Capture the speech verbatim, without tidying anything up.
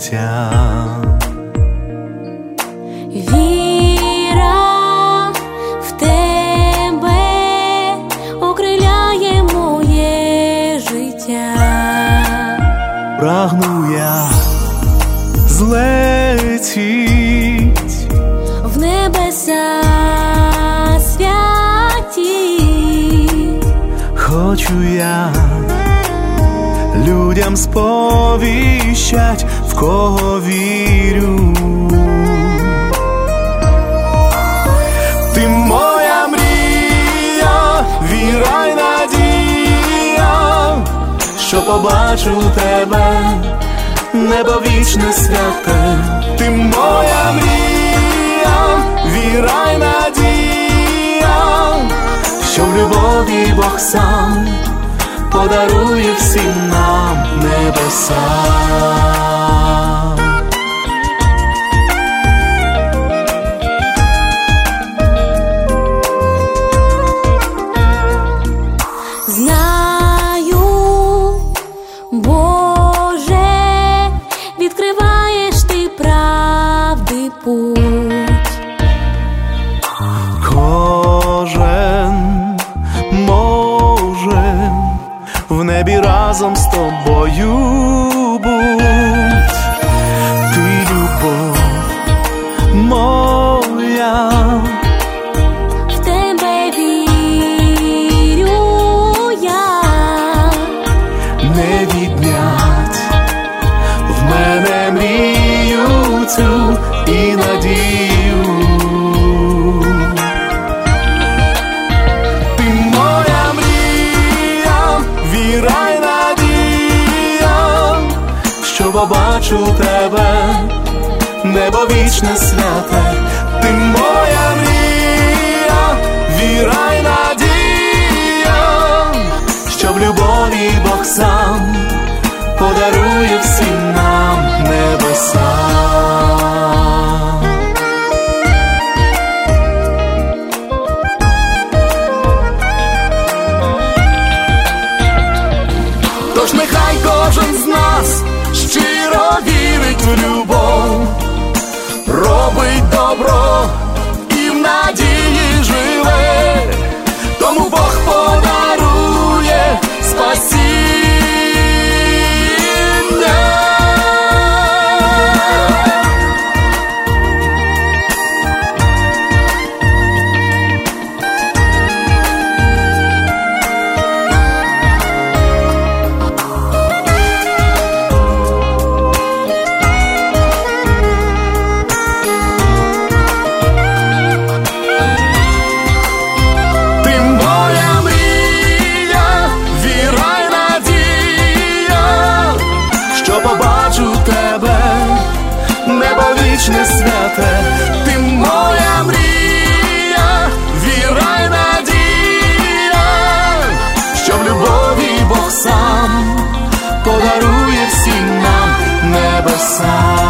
життя. Віра в тебе окриляє моє життя. Прагну я злетіть в небеса святі. Хочу я людям сповіщать, в кого вірю. Ти моя мрія, віра й надія, що побачу тебе, небо вічне святе. Ти моя мрія, віра й надія, що в любові Бог сам подарує всім нам небеса. Знаю, Боже, відкриваєш ти правди путь. Кожен може в небі разом з тобою будь. Ти любов моя, В тебе вірю я. не віднять в мене мрію цю і надію. Ти моя мрія, віра й надія, що побачу тебе, небо вічне святе. Ти моя мрія, віра й надія, що в любові Бог сам подарує всім нам небеса. Тож нехай кожен з нас щиро вірить в любов, робить добро і в надії живе, тому Бог подарує спасіння. Вічне святе, ти моя мрія, віра й надія, що в любові Бог сам подарує всім нам небеса.